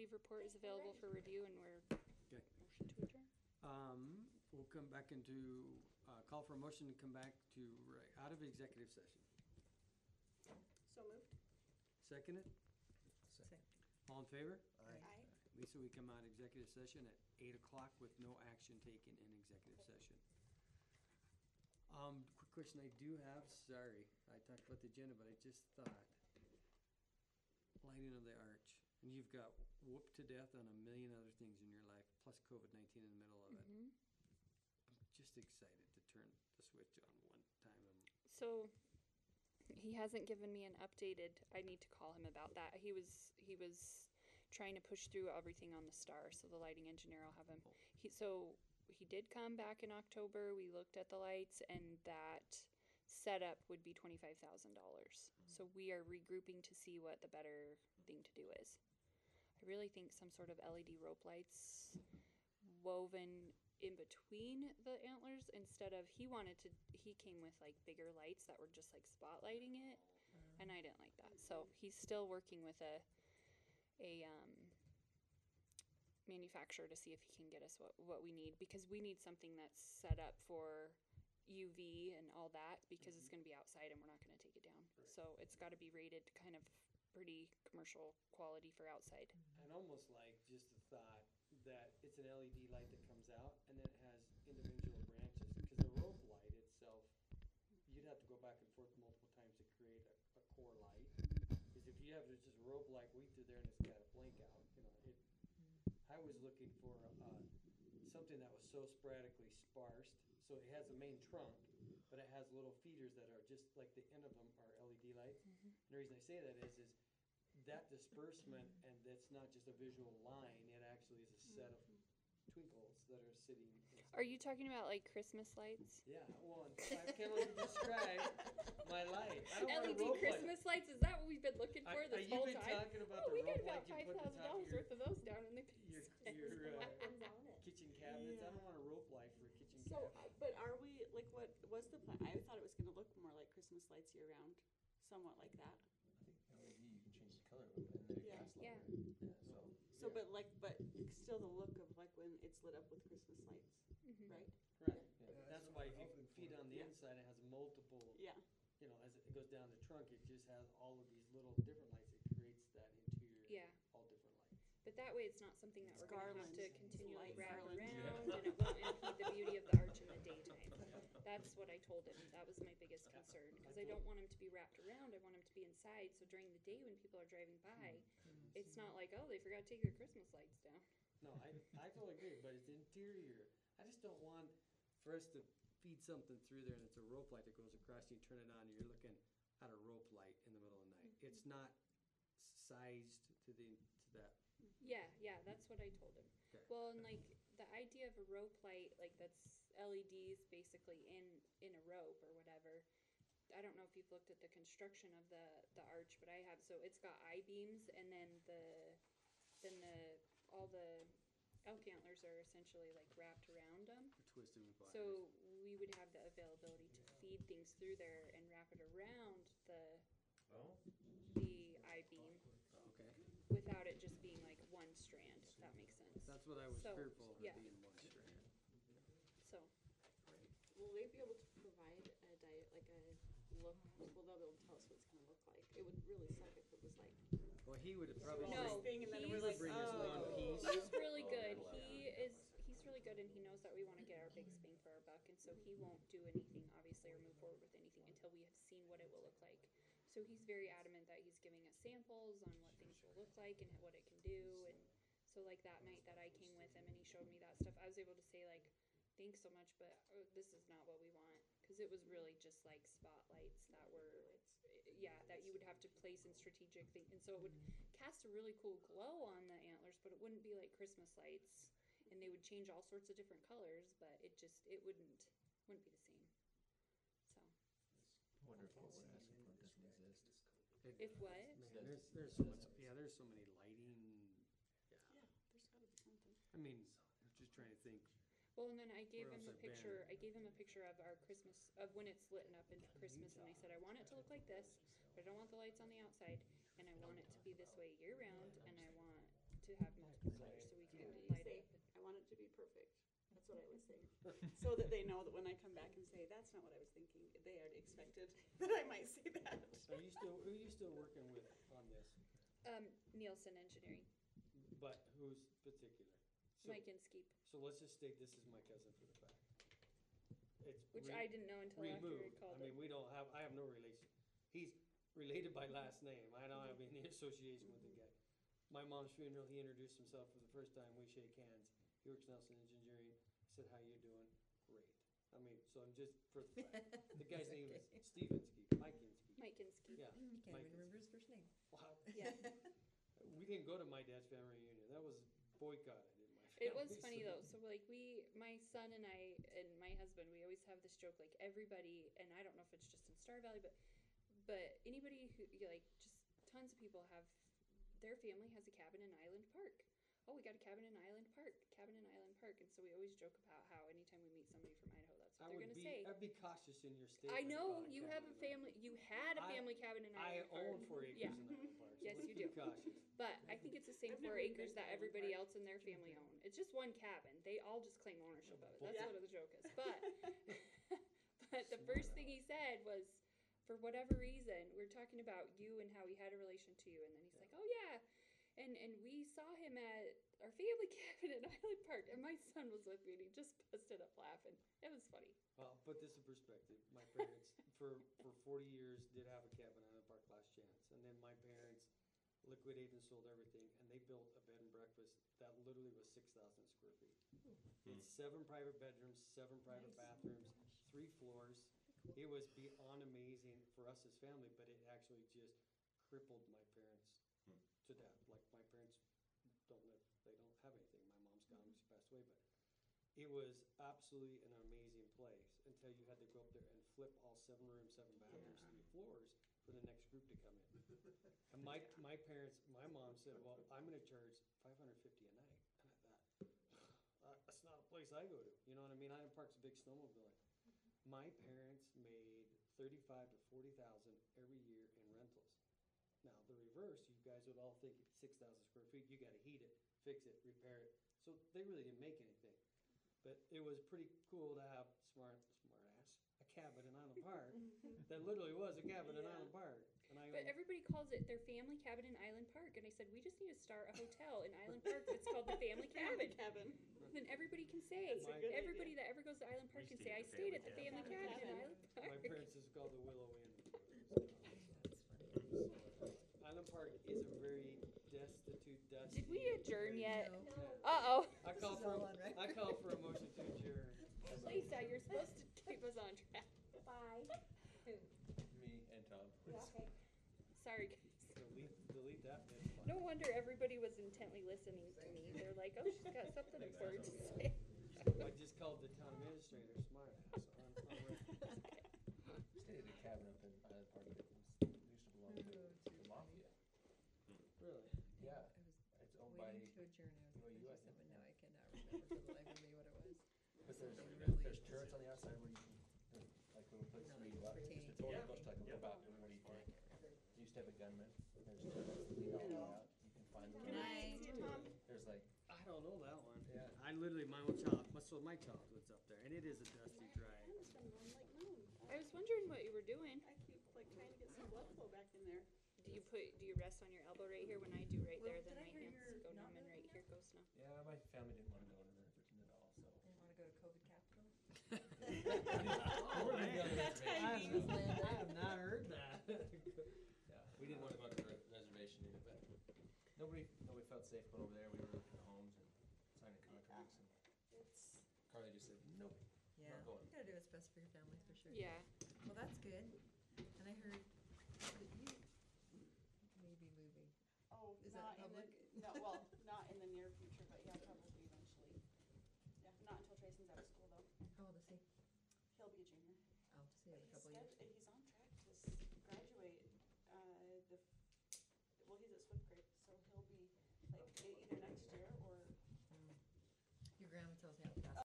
leave report is available for review, and we're Okay. motion to adjourn. We'll come back into, call for a motion to come back to, out of executive session. So moved. Second it? Second. All in favor? Aye. Lisa, we come out of executive session at 8 o'clock with no action taken in executive session. Quick question I do have, sorry, I talked about the agenda, but I just thought, lighting of the arch, and you've got whooped to death on a million other things in your life, plus COVID-19 in the middle of it. Mhm. I'm just excited to turn the switch on one time. So he hasn't given me an updated. I need to call him about that. He was trying to push through everything on the star, so the lighting engineer will have him. Oh. He did come back in October. We looked at the lights, and that setup would be $25,000. So we are regrouping to see what the better thing to do is. I really think some sort of LED rope lights woven in between the antlers instead of he came with like bigger lights that were just like spotlighting it, and I didn't like that. So he's still working with a manufacturer to see if he can get us what we need, because we need something that's set up for UV and all that, because it's going to be outside and we're not going to take it down. Right. So it's got to be rated kind of pretty commercial quality for outside. And almost like just the thought that it's an LED light that comes out and then it has individual branches, because the rope light itself, you'd have to go back and forth multiple times to create a core light. Because if you have just a rope light we through there and it's got a blink out, I was looking for something that was so sporadically sparsed. So it has a main trunk, but it has little feeders that are just like the end of them are LED lights. And the reason I say that is that disbursement, and that's not just a visual line, it actually is a set of twinkles that are sitting inside. Are you talking about like Christmas lights? Yeah, well, I can't let you describe my light. I don't want a LED rope Christmas lights? Is that what we've been looking for this whole You've been time? talking about Oh, the we got rope about light you put at the top of $5,000 worth of those down in the your basement. kitchen cabinets. I Yeah. don't want a rope light for a kitchen So, cabinet. but are we, like, what was the plan? I thought it was gonna look more like Christmas lights year round, somewhat like that. I think LED, you can change the color of it and then it Yeah. lasts Yeah. longer. Yeah, so. So, but still the look of like when it's lit up with Christmas lights, Mhm. right? Right. Yeah. That's why if you feed on the Yeah. inside, it has multiple, Yeah. as it goes down the trunk, it just has all of these little different lights. It creates that interior, Yeah. all different lights. But that way it's not something that It's we're going to have garland. to It's continually light wrap garland. around, and it won't impede the beauty of the arch in the daytime. That's what I told him. That was my biggest concern, because I don't want him to be wrapped around. I want him to be inside, so during the day when people are driving by, it's not like, oh, they forgot to take their Christmas lights down. No, I totally agree, but it's interior. I just don't want for us to feed something through there and it's a rope light that goes across and you turn it on and you're looking at a rope light in the middle of the night. It's not sized to that. Yeah, that's what I told him. Okay. Well, and like the idea of a rope light, like that's LEDs basically in a rope or whatever. I don't know if you've looked at the construction of the arch, but I have. So it's got I-beams, and then all the elk antlers are essentially like wrapped around them. Or twisted with wires. So we would have the availability to feed things through there and wrap it around the I-beam Okay. without it just being like one strand, if that makes sense. That's what I was So, fearful of yeah. it being one strand. So, Will they be able to provide a look? Well, they'll be able to tell us what it's gonna look like. It would really suck if it was like Well, he would have probably No, thing, and then he's- we're like, bring us one oh. piece. he's really good. He's really good, and he knows that we want to get our biggest bang for our buck, and so he won't do anything, obviously, or move forward with anything until we have seen what it will look like. So he's very adamant that he's giving us samples on what things will look like and what it can do. And so, like that night that I came with him and he showed me that stuff, I was able to say like, "Thanks so much, but this is not what we want," because it was really just like spotlights that were, that you would have to place in strategic things, and so it would cast a really cool glow on the antlers, but it wouldn't be like Christmas lights, and they would change all sorts of different colors, but it wouldn't be the same. So I wonder if what we're asking for doesn't exist. if what? Man, there's so much, there's so many lighting. yeah, there's gotta be something. I mean, I'm just trying to think. Well, and then I gave Where him else a I've been. picture. I gave him a picture of our Christmas, of when it's lit up in Christmas, and I said I want it to look like this, but I don't want the lights on the outside, and I want it to be this way year round, and I want to have So that they know that when I come back and say, that's not what I was thinking, they already expected that I might say that. Are you still working with on this? Nielsen Engineering, But who's particular? So- Mike Inskeep, So let's just state this is my cousin for the fact. It's which I didn't know until after he removed. called I it. mean, I have no relation. He's related by last name. I don't have any association with the guy. My mom's funeral, he introduced himself for the first time. We shake hands. He works Nelson Engineering. I said, how you doing? Great. I mean, so I'm just for the fact. The guy's name is Steve Inskeep, Mike Inskeep. Mike Inskeep. Yeah. You can't Mike even remember his first name. Wow. Yeah. We didn't go to my dad's family reunion. That was boycotted in my family. It was funny so- though. So like my son and I and my husband, we always have this joke. Like everybody, and I don't know if it's just in Star Valley, but anybody who like just tons of people have their family has a cabin in Island Park. Oh, we got a cabin in Island Park, cabin in Island Park, and so we always joke about how anytime we meet somebody from Idaho, that's what they're gonna say. I'd be cautious in your statement. I know about you cabin have a in family. You had a I- family cabin in I Island Park. own 4 acres Yeah. in Island Park, so Yes, let's you be do. cautious. But I think it's the same I've 4 never even acres been that to Island everybody Park. else in their family own. It's just one cabin. They all just claim ownership of it. That's Yeah. what the joke is. But the first thing he said was, for whatever reason, we were talking about you and how he had a relation to you, and then he's like, oh yeah. And we saw him at our family cabin in Island Park, and my son was with me, and he just busted up laughing. It was funny. Well, put this in perspective. My parents, for 40 years, did have a cabin on Island Park Last Chance. And then my parents liquidated and sold everything, and they built a bed and breakfast that literally was 6,000 square feet. It's 7 private bedrooms, 7 private bathrooms, 3 floors. It was beyond amazing for us as family, but it actually just crippled my parents to death. Like, my parents don't live, they don't have anything. My mom's gone, she passed away, but it was absolutely an amazing place until you had to go up there and flip all 7 rooms, 7 bathrooms, 3 floors for the next group to come in. And my parents, my mom said, well, I'm gonna charge $550 a night. And I thought, that's not a place I go to. You know what I mean? Island Park's a big snowmobile. My parents made $35,000 to $40,000 every year in rentals. Now, the reverse, you guys would all think 6,000 square feet, you gotta heat it, fix it, repair it. So they really didn't make anything. But it was pretty cool to have smart ass, a cabin in Island Park that literally was a cabin in Yeah. Island Park. And I But everybody calls it their family cabin in Island Park, and I said, we just need to start a hotel in Island Park that's called the Family Cabin. Cabin. Then everybody can say, That's a good everybody idea. that ever goes to Island Park We can say, I stayed at the Family Family Cabin in Cabin. Island Park. my parents is called the Willow Inn. Island Park is a very destitute, dusty. Did we adjourn yet? No. Uh-oh. I call This is for, all on record. I call for a motion to adjourn. Lisa, you're supposed to keep us on track. Bye. Who? Me and Tom. Yeah, okay. Sorry, guys. Delete that bit. No wonder everybody was intently listening to me. They're like, oh, she's got something important to say. I just called the town administrator smart ass on record. Stayed at a cabin up in Island Park that used to belong to the mafia. Really? Yeah, I was it's owned by, waiting to adjourn. I was BYU, I going to think. say something, now I cannot remember for the life of me what it was. but Something really there's turrets on the outside where you can, like little places where you go out, pertaining just a total to- ghost type of Yeah. go back and what do you think? They used to have a gunman, there's turrets that lead all the way out, you can find them. Good night. See you, Tom. There's like, I don't know that one. Yeah. I literally, my own child, my childhood's up there, and it is a dusty drag. It's been one like noon. I was wondering what you were doing. I keep like trying to get some blood flow back in there. Do you rest on your elbow right here? When I do right Well, there, then did I my hear hands you're go not numb, and moving right here goes numb. yeah, my family didn't wanna go to Riverton at all, so. Didn't want to go to COVID capital? Oh, man. That timing. I have not heard that. Yeah, we didn't wanna go to the reservation either, but nobody felt safe going over there, we were looking at homes and signing contracts and It's, Carly just said, nope, Yeah, not going. you gotta do what's best for your family, for sure. Yeah. Well, that's good. And I heard that you may be moving. oh, Is that not in the, public? no, well, not in the near future, but yeah, probably eventually. Yeah, not until Trayson's out of school though. How old is he? He'll be a junior. Oh, so you have a But couple years. he's on track to graduate, well, he's at Swift Creek, so he'll be like either next year or Your grandma tells me how fast